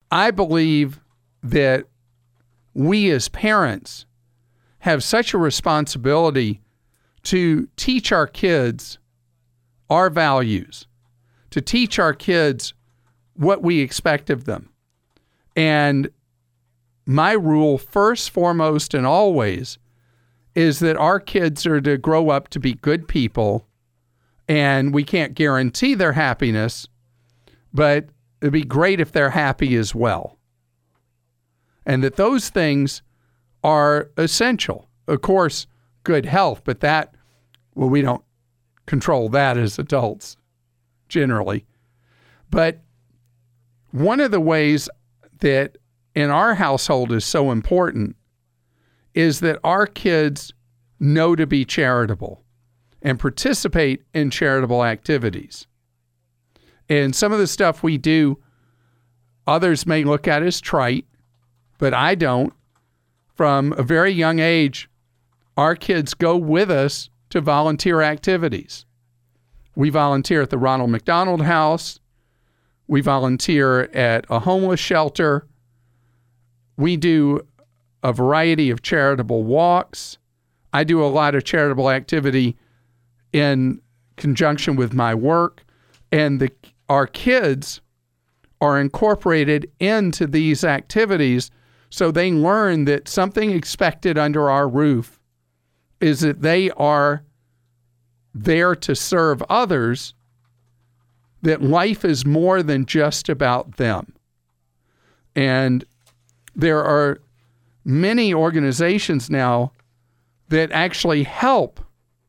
I believe that we as parents have such a responsibility to teach our kids our values, to teach our kids what we expect of them. And my rule, first, foremost, and always, is that our kids are to grow up to be good people, and we can't guarantee their happiness, but it'd be great if they're happy as well. And that those things are essential. Of course, good health, but that, well, we don't control that as adults, generally. But one of the ways that in our household is so important is that our kids know to be charitable and participate in charitable activities. And some of the stuff we do, others may look at as trite, but I don't. From a very young age, our kids go with us to volunteer activities. We volunteer at the Ronald McDonald House. We volunteer at a homeless shelter. We do a variety of charitable walks. I do a lot of charitable activity in conjunction with my work. And our kids are incorporated into these activities so they learn that something expected under our roof is that they are there to serve others, that life is more than just about them. And there are many organizations now that actually help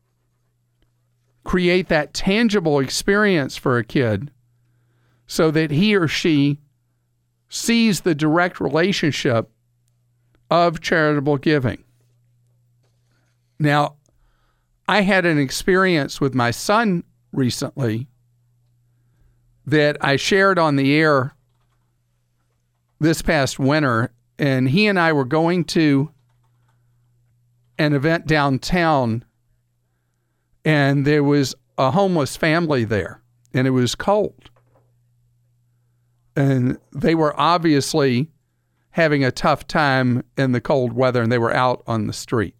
create that tangible experience for a kid so that he or she sees the direct relationship of charitable giving. Now, I had an experience with my son recently that I shared on the air this past winter, and he and I were going to an event downtown, and there was a homeless family there, and it was cold. And they were obviously having a tough time in the cold weather, and they were out on the streets.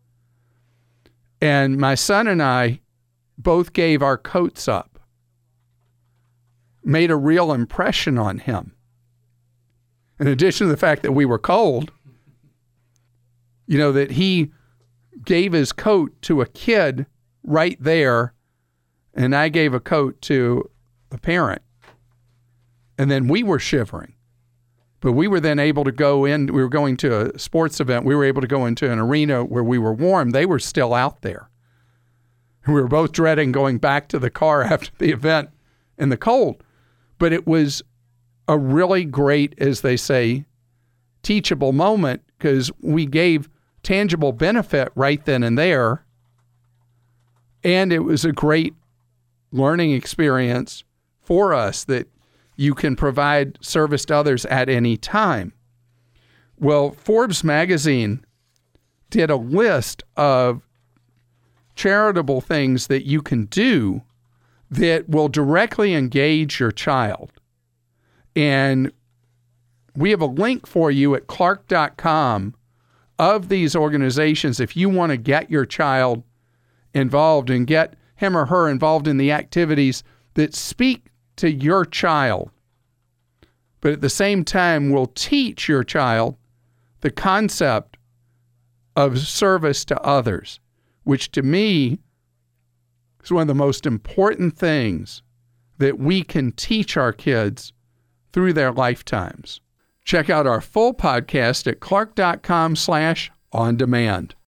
And my son and I both gave our coats up, made a real impression on him. In addition to the fact that we were cold, that he gave his coat to a kid right there, and I gave a coat to a parent. And then we were shivering. But we were then able to go in. We were going to a sports event. We were able to go into an arena where we were warm. They were still out there. We were both dreading going back to the car after the event in the cold. But it was a really great, as they say, teachable moment, because we gave tangible benefit right then and there. And it was a great learning experience for us that you can provide service to others at any time. Well, Forbes magazine did a list of charitable things that you can do that will directly engage your child. And we have a link for you at clark.com of these organizations if you want to get your child involved and get him or her involved in the activities that speak to your child, but at the same time will teach your child the concept of service to others, which to me is one of the most important things that we can teach our kids through their lifetimes. Check out our full podcast at clark.com/on-demand.